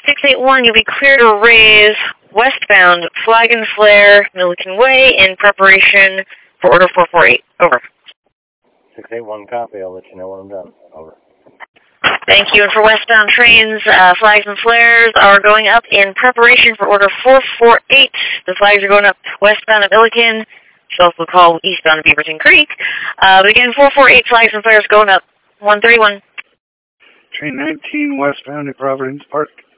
681, you'll be clear to raise westbound Flag and Flare, Milliken Way, in preparation for Order 448. Over. 681, copy. I'll let you know when I'm done. Over. Thank you. And for westbound trains, flags and flares are going up in preparation for Order 448. The flags are going up westbound of Milliken. Also call eastbound of Beaverton Creek. But again, 448 flags and flares going up. 131. Train 19 westbound to Providence Park.